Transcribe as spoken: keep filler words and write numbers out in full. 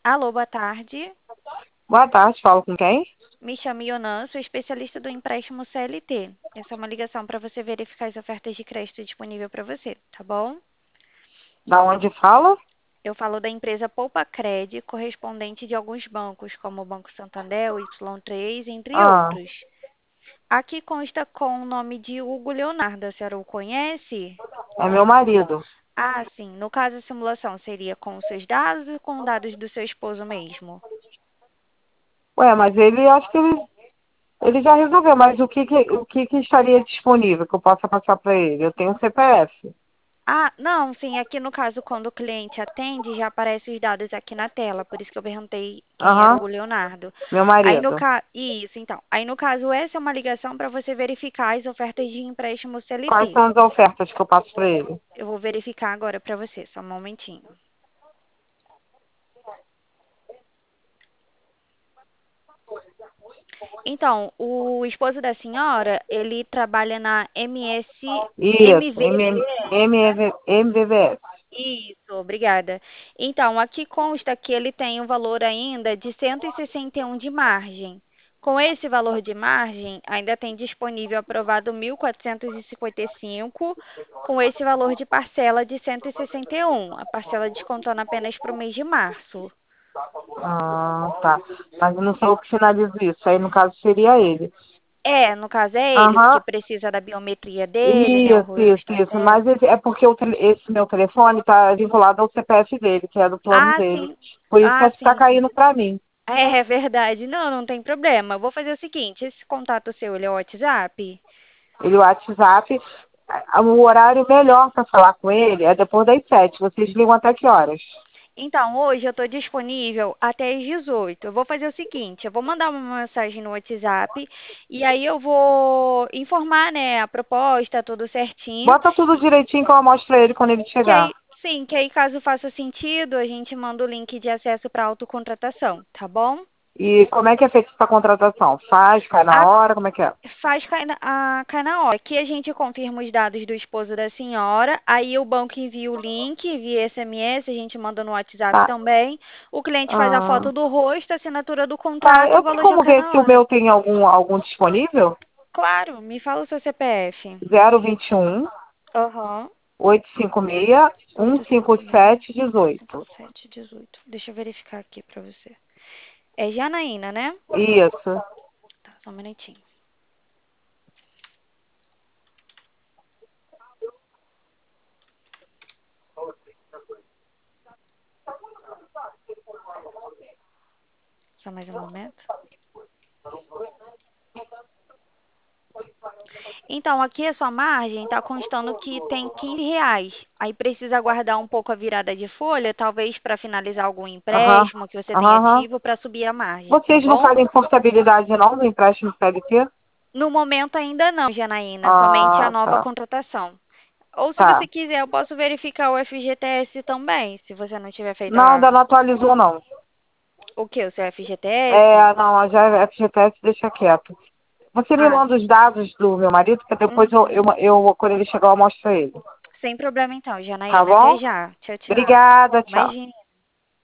Alô, boa tarde. Boa tarde, falo com quem? Me chamo Ionan, sou especialista do empréstimo C L T. Essa é uma ligação para você verificar as ofertas de crédito disponível para você, tá bom? Da onde fala? Eu falo da empresa Poupa Cred, correspondente de alguns bancos, como o Banco Santander, o Y três, entre Ah, outros. Aqui consta com o nome de Hugo Leonardo. A senhora o conhece? é meu marido. Ah, sim. No caso, a simulação seria com os seus dados ou com dados do seu esposo mesmo? Ué, mas ele, acho que ele, ele já resolveu, mas o que que, o que que estaria disponível que eu possa passar para ele? Eu tenho um C P F. Ah, não, sim, aqui no caso, quando o cliente atende, já aparecem os dados aqui na tela, por isso que eu perguntei quem era Aham, o Leonardo. meu Aí no marido. caso, isso, então. Aí no caso, essa é uma ligação para você verificar as ofertas de empréstimo Quais C L T. são as ofertas que eu passo para ele? Eu vou verificar agora para você, só um momentinho. Então, o esposo da senhora, ele trabalha na M S, Isso, M, M V S. M, M V V S. Isso, obrigada. Então, aqui consta que ele tem um valor ainda de cento e sessenta e um de margem. Com esse valor de margem, ainda tem disponível aprovado mil quatrocentos e cinquenta e cinco, com esse valor de parcela de cento e sessenta e um, a parcela descontando apenas para o mês de março. Ah, tá. Mas eu não sou eu que finalizo isso. Aí, no caso, seria ele. É, no caso é ele, porque Aham. precisa da biometria dele, né, o Isso, isso, rosto, a isso. testa. Mas esse- é porque o tele- esse meu telefone está vinculado ao C P F dele, que é do plano Ah, dele. sim. Por isso que Ah, está sim, sim. caindo para mim. É, é verdade. Não, não tem problema. Vou fazer o seguinte, esse contato seu, ele é o WhatsApp? Ele, o WhatsApp, a- o horário melhor para falar com ele é depois das sete. Vocês ligam até que horas? Então, hoje eu estou disponível até às dezoito. Eu vou fazer o seguinte, eu vou mandar uma mensagem no WhatsApp e aí eu vou informar, né, a proposta, tudo certinho. Bota tudo direitinho que eu mostro pra ele quando ele Que chegar. aí, sim, que aí caso faça sentido, a gente manda o link de acesso para autocontratação, tá bom? E como é que é feita essa contratação? Faz, cai na A hora, como é que é? Faz cair na, a, cai na hora. Aqui a gente confirma os dados do esposo da senhora, aí o banco envia o link, via S M S, a gente manda no WhatsApp Tá. também. O cliente faz a Ah, foto do rosto, a assinatura do tá. contrato e o Eu tenho valor já como cai ver na se o hora. meu tem algum, algum disponível? Claro, me fala o seu C P F. Zero vinte e um, Aham. oitocentos e cinquenta e seis, cento e cinquenta e sete, dezoito. oitocentos e cinquenta e seis, cento e dezoito. Deixa eu verificar aqui pra você. É Janaína, né? Isso. Tá, só um minutinho. Só mais um momento. Então, aqui a sua margem está constando que tem quinze reais. Aí precisa aguardar um pouco a virada de folha, talvez para finalizar algum Aham. empréstimo que você tenha Aham. Aham. ativo para subir a margem, tá Vocês não bom? fazem portabilidade não do empréstimo C L T? No momento ainda não, Janaína, somente a Ah, nova tá. contratação. Ou se Tá. você quiser, eu posso verificar o F G T S também, se você não tiver feito Não, a... ainda não atualizou, não. o que, o seu F G T S? É, não, já é F G T S deixa quieto. Você me Ah, manda os dados do meu marido, que depois eu, eu, uhum. eu quando ele chegar, eu mostro pra ele. Sem problema então, Tá Janaína. Até bom? já. Tchau, tchau. Obrigada, tchau. Imagina.